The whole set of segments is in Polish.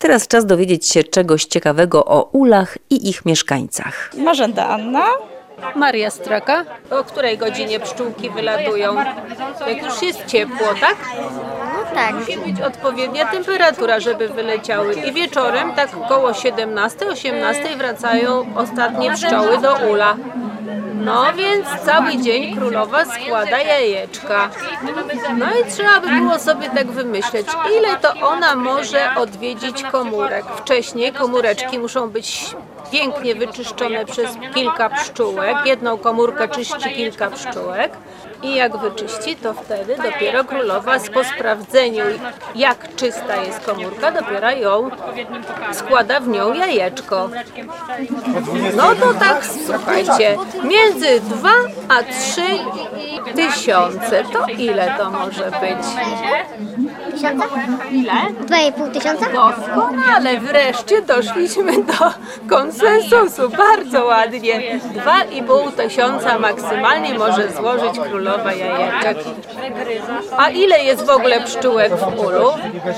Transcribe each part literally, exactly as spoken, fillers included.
teraz czas dowiedzieć się czegoś ciekawego o ulach i ich mieszkańcach. Marzena Anna. Maria Straka. O której godzinie pszczółki wylatują? Jak już jest ciepło, tak? No tak. Musi być odpowiednia temperatura, żeby wyleciały. I wieczorem, tak około siedemnastej, osiemnastej wracają ostatnie pszczoły do ula. No więc cały dzień królowa składa jajeczka. No i trzeba by było sobie tak wymyśleć, ile to ona może odwiedzić komórek. Wcześniej komóreczki muszą być pięknie wyczyszczone przez kilka pszczółek. Jedną komórkę czyści kilka pszczółek. I jak wyczyści, to wtedy dopiero królowa po sprawdzeniu, jak czysta jest komórka, dopiero ją składa w nią jajeczko. No to tak, słuchajcie, między dwa a trzy tysiące, to ile to może być? Tysiąca? Ile? Dwa i pół tysiąca? Doskonale, wreszcie doszliśmy do konsensusu, bardzo ładnie. Dwa i pół tysiąca maksymalnie może złożyć królowa jajeczek. A ile jest w ogóle pszczółek w ulu?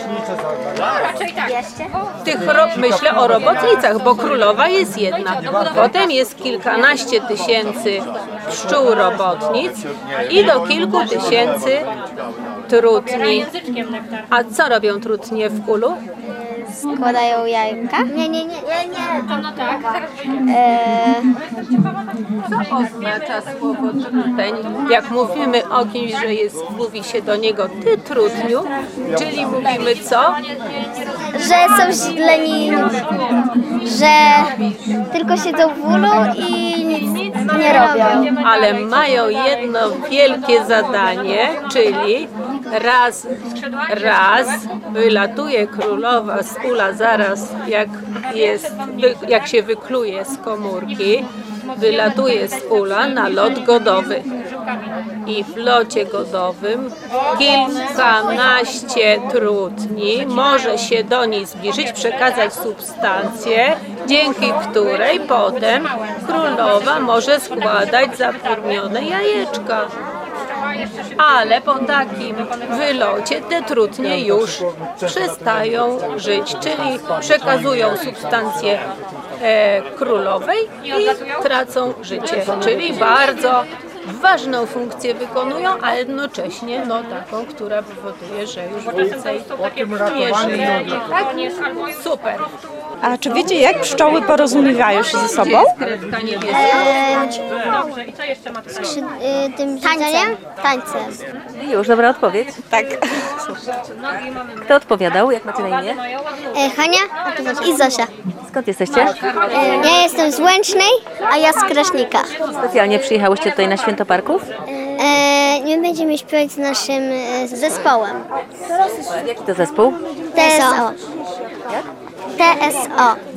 Tych ro- myślę o robotnicach, bo królowa jest jedna. Potem jest kilkanaście tysięcy pszczół robotnic i do kilku tysięcy trutni. A co robią trutnie w ulu? Składają jajka? Nie, nie, nie, nie, nie. To no tak. E... Co oznacza słowo truteń? Jak mówimy o kimś, że jest, mówi się do niego ty trutniu, czyli mówimy co? Że są źleni, że tylko siedzą w ulu i nic nie robią. Ale mają jedno wielkie zadanie, czyli raz, raz wylatuje królowa z ula zaraz jak, jest, jak się wykluje z komórki, wylatuje z ula na lot godowy. I w locie godowym kilkanaście trutni może się do niej zbliżyć, przekazać substancję, dzięki której potem królowa może składać zapłodnione jajeczka. Ale po takim wylocie te trutnie już przestają żyć, czyli przekazują substancję e, królowej i tracą życie, czyli bardzo ważną funkcję wykonują, a jednocześnie no, taką, która powoduje, że już więcej nie żyje. Tak? Super. A czy wiecie, jak pszczoły porozumiewają się ze sobą? Kredka niebieska. Skrzy... Y, tym tańcem? Tańcem. Już, dobra odpowiedź. Tak. Kto odpowiadał? Jak macie na imię? E, Hania i Zosia. Skąd jesteście? E, ja jestem z Łęcznej, a ja z Kraśnika. Specjalnie przyjechałyście tutaj na Święto Parków? E, my będziemy śpiewać z naszym e, zespołem. Jaki to zespół? T S O. T S O.